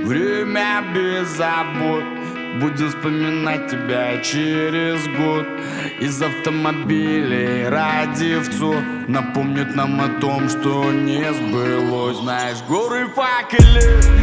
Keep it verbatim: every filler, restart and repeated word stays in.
время без забот. Будем вспоминать тебя через год. Из автомобилей радиовцов напомнят нам о том, что не сбылось. Знаешь, горы факелов